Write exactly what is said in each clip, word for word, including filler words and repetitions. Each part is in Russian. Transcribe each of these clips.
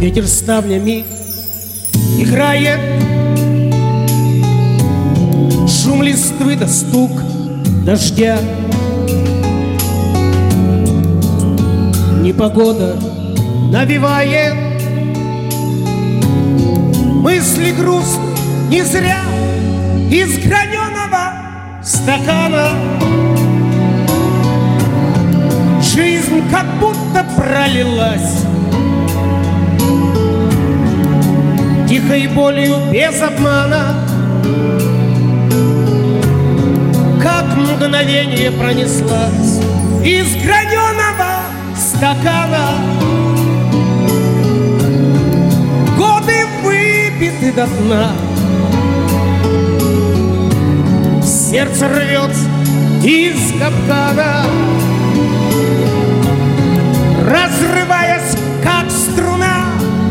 Ветер ставнями играет, шум листвы да стук дождя. Непогода навевает мысли грустные, не зря из граненого стакана. Жизнь как будто пролилась тихой болью без обмана, как мгновение пронеслась из граненого стакана. Годы выпиты до дна, сердце рвется из капкана, разрываясь, как струна.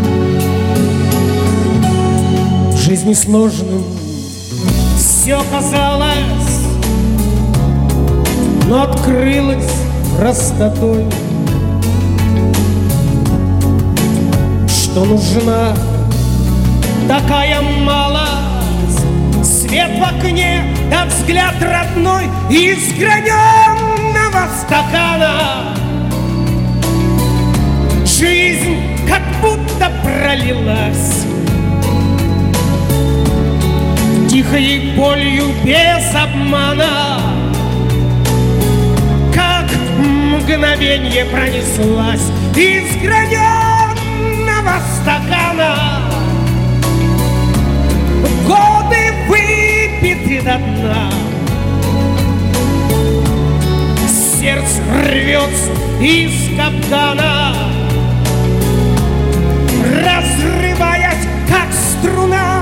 В жизни сложным все казалось, но открылось простотой, что нужна такая малость, свет в окне да взгляд родной из граненого стакана. Жизнь как будто пролилась тихой болью без обмана, как мгновенье пронеслась из граненого стакана. Годы выпиты до дна, сердце рвется из капкана, разрываясь, как струна.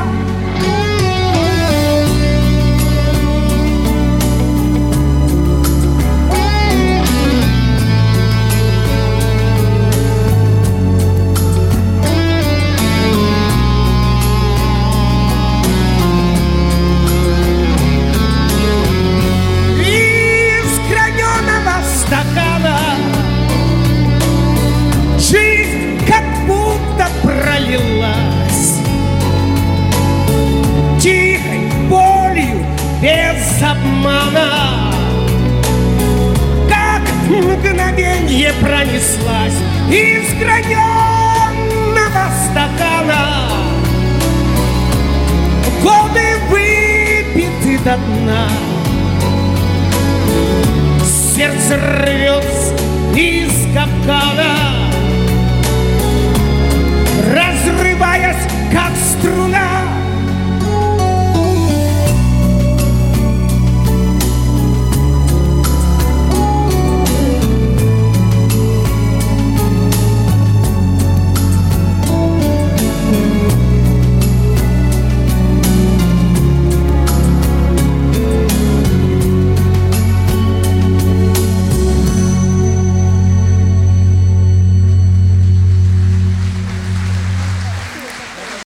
Из граненого стакана жизнь как будто пролилась тихой болью без обмана, как мгновенье пронеслась из граненого стакана. Годы выпиты до дна, сердце рвется из капкана, разрываясь, как струна.